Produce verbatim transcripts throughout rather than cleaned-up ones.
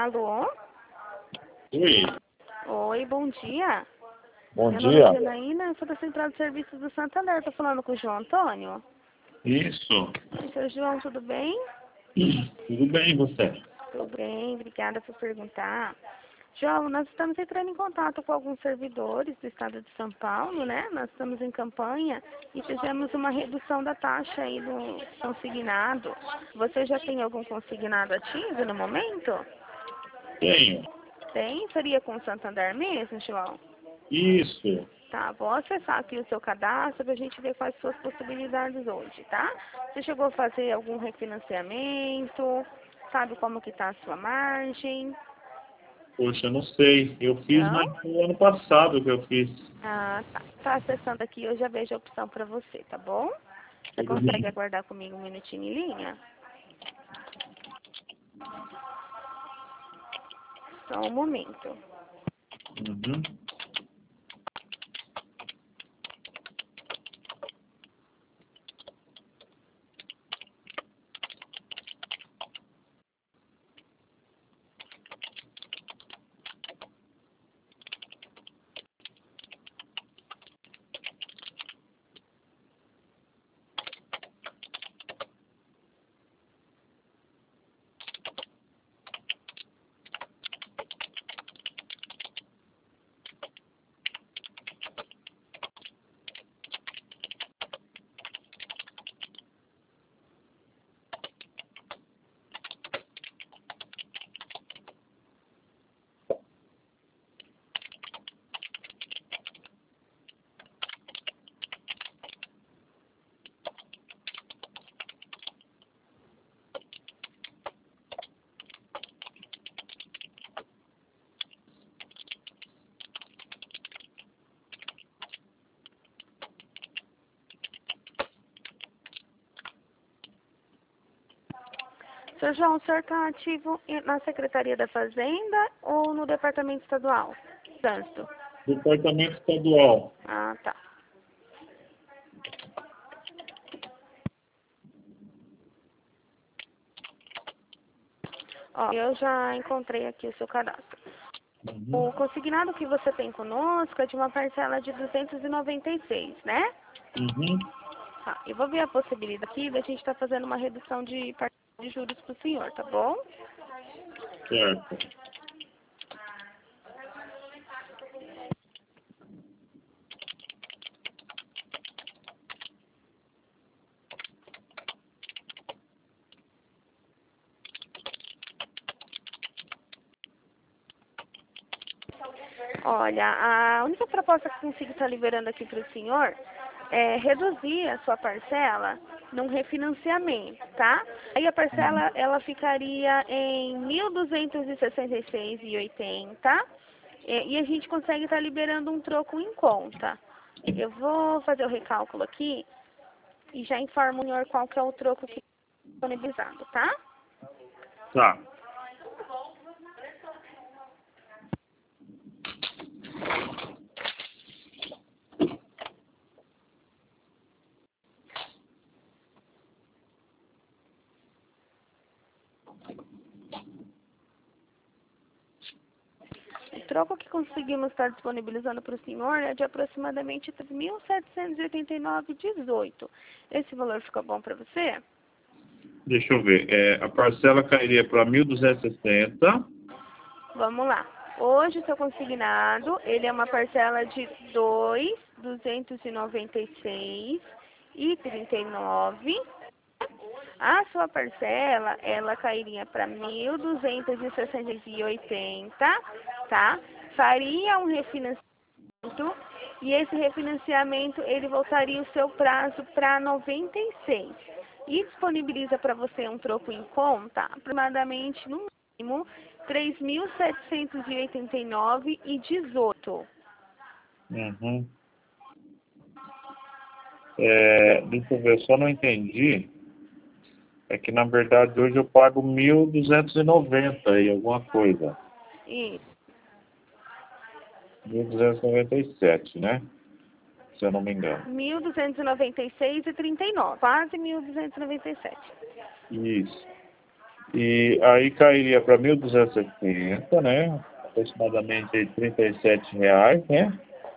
Alô? Oi. Oi, bom dia. Bom Meu dia. nome é Janaína, sou da Central de Serviços do Santander. Estou falando com o João Antônio. Isso. Oi, seu João, tudo bem? Tudo bem, e você? Tudo bem, obrigada por perguntar. João, nós estamos entrando em contato com alguns servidores do estado de São Paulo, né? Nós estamos em campanha e fizemos uma redução da taxa aí do consignado. Você já tem algum consignado ativo no momento? Tenho. Tem? Seria com o Santander mesmo, João? Isso. Tá, vou acessar aqui o seu cadastro para a gente ver quais são as possibilidades hoje, tá? Você chegou a fazer algum refinanciamento? Sabe como que está a sua margem? Poxa, eu não sei. Eu fiz, Não? mas no ano passado que eu fiz. Ah, tá. Tá acessando aqui, eu já vejo a opção para você, tá bom? Você Tudo consegue bem. aguardar comigo um minutinho em linha? Só um momento. Uhum. Seu João, o senhor está ativo em- na Secretaria da Fazenda ou no Departamento Estadual? Trânsito. Departamento estadual. Ah, tá. Ó, eu já encontrei aqui o seu cadastro. Uhum. O consignado que você tem conosco é de uma parcela de duzentos e noventa e seis, né? Uhum. Tá, eu vou ver a possibilidade aqui da gente estar fazendo uma redução de parcela de juros para o senhor, tá bom? Certo. Olha, a única proposta que eu consigo estar liberando aqui para o senhor é reduzir a sua parcela num refinanciamento, tá? Aí a parcela, ela ficaria em mil duzentos e sessenta e seis reais e oitenta centavos e, e a gente consegue estar liberando um troco em conta. Eu vou fazer o recálculo aqui e já informo o senhor qual que é o troco que é disponibilizado, tá? Tá. O troco que conseguimos estar disponibilizando para o senhor é de aproximadamente mil setecentos e oitenta e nove reais e dezoito centavos. Esse valor ficou bom para você? Deixa eu ver. É, a parcela cairia para mil duzentos e sessenta. Vamos lá. Hoje o seu consignado, ele é uma parcela de dois mil duzentos e noventa e seis reais e trinta e nove centavos. A sua parcela, ela cairia para mil duzentos e sessenta e oitenta reais, tá? Faria um refinanciamento e esse refinanciamento, ele voltaria o seu prazo para noventa e seis. E disponibiliza para você um troco em conta, aproximadamente, no mínimo, três mil setecentos e oitenta e nove reais e dezoito centavos. Uhum. É, deixa eu ver, só não entendi. É que na verdade hoje eu pago mil duzentos e noventa e alguma coisa. Isso. mil duzentos e noventa e sete, né? Se eu não me engano. mil duzentos e noventa e seis reais e trinta e nove centavos. Quase mil duzentos e noventa e sete. Isso. E aí cairia para mil duzentos e setenta, né? Aproximadamente aí trinta e sete reais, né?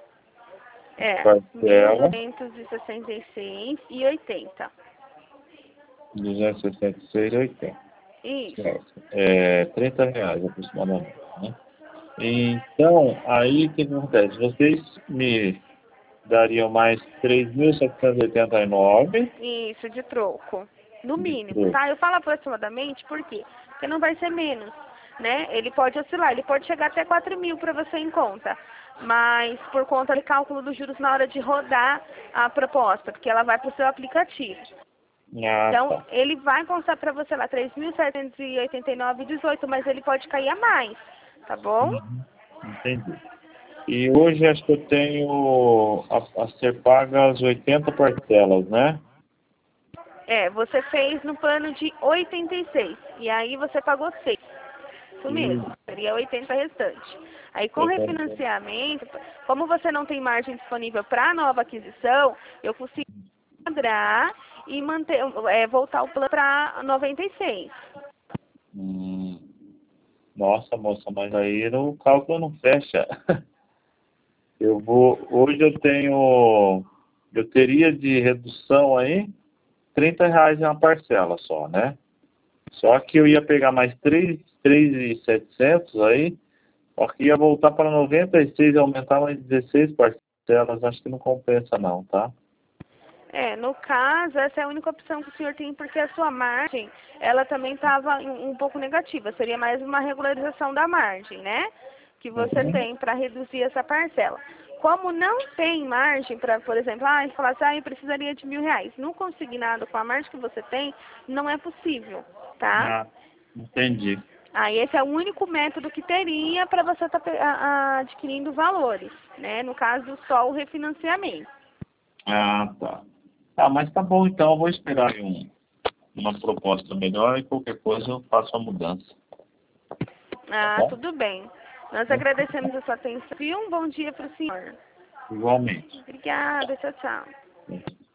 É, mil Parcela. duzentos e sessenta e seis e oitenta. duzentos e sessenta e seis e oitenta. Isso. Certo. É, trinta reais aproximadamente, né? Então, aí o que acontece? Vocês me dariam mais três mil setecentos e oitenta e nove Isso, de troco. No de mínimo, troco. tá? Eu falo aproximadamente, por quê? Porque não vai ser menos, né? Ele pode oscilar, ele pode chegar até quatro mil para você em conta. Mas por conta do cálculo dos juros na hora de rodar a proposta, porque ela vai para o seu aplicativo. Ah, Então, tá. ele vai constar para você lá três mil setecentos e oitenta e nove vírgula dezoito, mas ele pode cair a mais, tá bom? Uhum. Entendi. E hoje acho que eu tenho a, a ser paga as oitenta parcelas, né? É, você fez no plano de oitenta e seis, e aí você pagou seis. Isso E mesmo, seria oitenta restante. Aí com oitenta. refinanciamento, como você não tem margem disponível para nova aquisição, eu consigo quadrar e manter, é, voltar o plano para noventa e seis. Hum, nossa, moça, mas aí o cálculo não fecha. Eu vou, hoje eu tenho, eu teria de redução aí trinta reais em uma parcela só, né? Só que eu ia pegar mais três mil e setecentos aí, porque ia voltar para noventa e seis e aumentar mais dezesseis parcelas, acho que não compensa não, tá? É, no caso, essa é a única opção que o senhor tem, porque a sua margem, ela também estava um pouco negativa. Seria mais uma regularização da margem, né? Que você Uhum. tem para reduzir essa parcela. Como não tem margem para, por exemplo, ah, falar assim, ah, eu precisaria de mil reais. No consignado, com a margem que você tem, não é possível, tá? Ah, entendi. Ah, esse é o único método que teria para você estar adquirindo valores, né? No caso, só o refinanciamento. Ah, tá. Ah, mas tá bom então, eu vou esperar aí um, uma proposta melhor e qualquer coisa eu faço a mudança, tá Ah, bom? tudo bem. Nós agradecemos a sua atenção e um bom dia para o senhor. Igualmente. Obrigada, tchau, tchau.